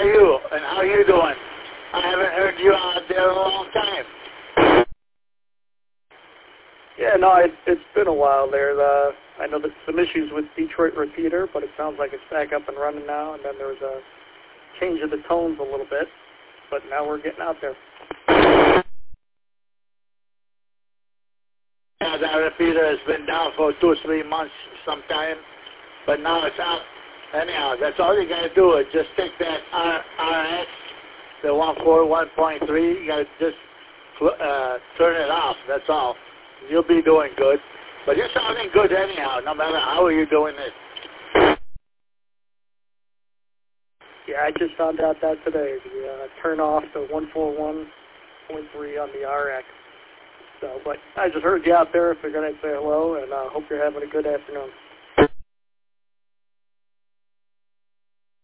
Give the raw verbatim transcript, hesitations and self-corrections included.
are you? And how are you doing? I haven't heard you out there in a long time. Yeah, no, it, it's been a while there. Uh, I know there's some issues with Detroit Repeater, but it sounds like it's back up and running now. And then there was a change of the tones a little bit, but now we're getting out there. Yeah, that repeater has been down for two or three months sometime, but now it's up. Anyhow, that's all you got to do is just take that R RX, the one forty-one point three, you got to just uh, turn it off, that's all. You'll be doing good. But you're sounding good anyhow, no matter how you're doing it. Yeah, I just found out that today. The uh, turn off the one forty-one point three on the R X. So, but I just heard you out there. Figured I'd say hello, and I uh, hope you're having a good afternoon.